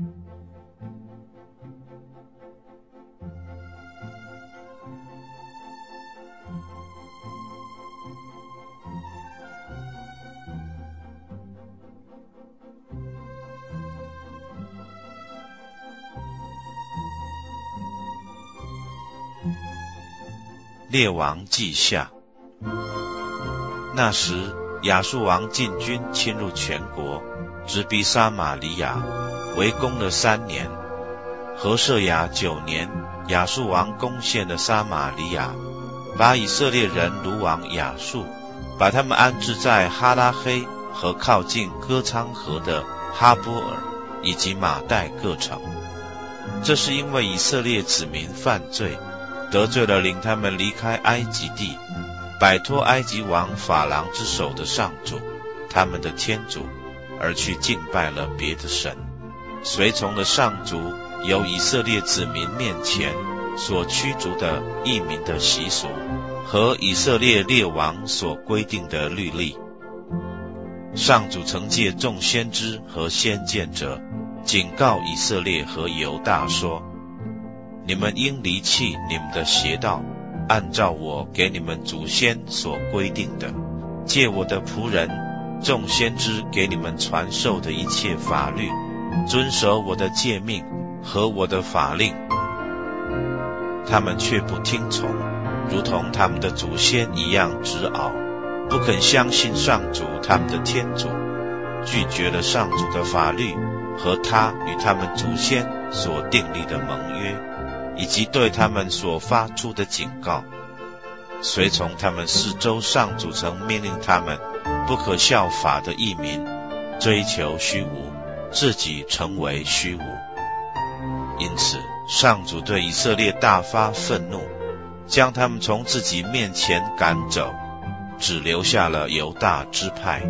列王记下。那时亚述王进军侵入全国，直逼撒玛利亚，围攻了3年。何设雅9年，亚述王攻陷了撒玛利亚，把以色列人掳往亚述，把他们安置在哈拉黑和靠近歌昌河的哈波尔以及马代各城。这是因为以色列子民犯罪，得罪了领他们离开埃及地，摆脱埃及王法郎之手的上主，他们的天主，而去敬拜了别的神，随从了上主由以色列子民面前所驱逐的异民的习俗和以色列列王所规定的律例。上主曾借众先知和先见者警告以色列和犹大说，你们应离弃你们的邪道，按照我给你们祖先所规定的，借我的仆人众先知给你们传授的一切法律，遵守我的诫命和我的法令。他们却不听从，如同他们的祖先一样执拗，不肯相信上主他们的天主，拒绝了上主的法律和他与他们祖先所订立的盟约，以及对他们所发出的警告，随从他们四周上主曾命令他们不可效法的异民，追求虚无，自己成为虚无。因此上主对以色列大发愤怒，将他们从自己面前赶走，只留下了犹大支派。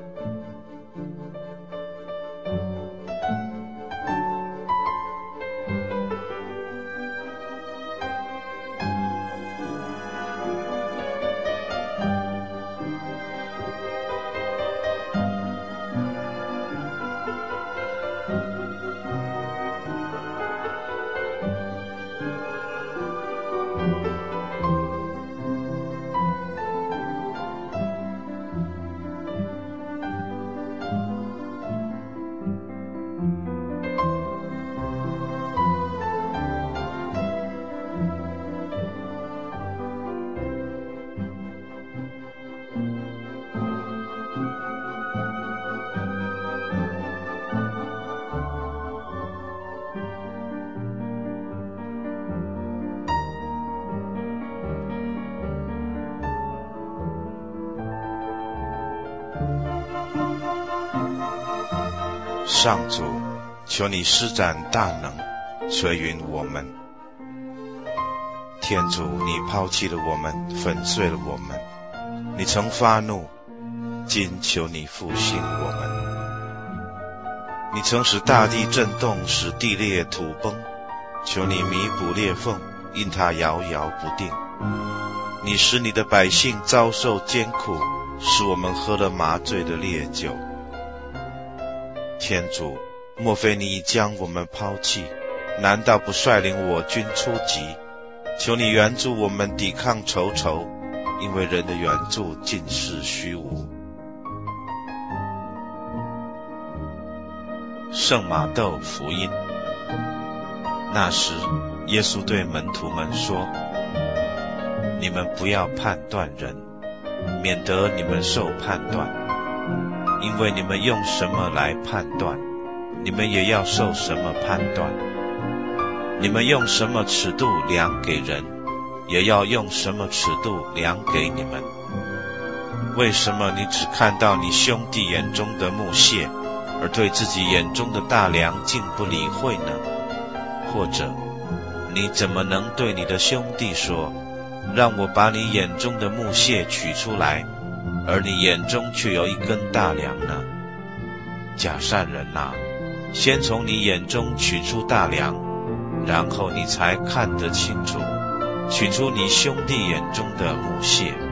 上主，求你施展大能，垂允我们。天主，你抛弃了我们，粉碎了我们，你曾发怒，今求你复兴我们。你曾使大地震动，使地裂土崩，求你弥补裂缝，因它摇摇不定。你使你的百姓遭受艰苦，使我们喝了麻醉的烈酒。天主，莫非你已将我们抛弃？难道不率领我军出击？求你援助我们抵抗仇仇，因为人的援助尽是虚无。圣马窦福音。那时，耶稣对门徒们说，你们不要判断人，免得你们受判断。因为你们用什么来判断，你们也要受什么判断。你们用什么尺度量给人，也要用什么尺度量给你们。为什么你只看到你兄弟眼中的木屑，而对自己眼中的大梁竟不理会呢？或者，你怎么能对你的兄弟说，让我把你眼中的木屑取出来，而你眼中却有一根大梁呢？假善人啊，先从你眼中取出大梁，然后你才看得清楚，取出你兄弟眼中的木屑。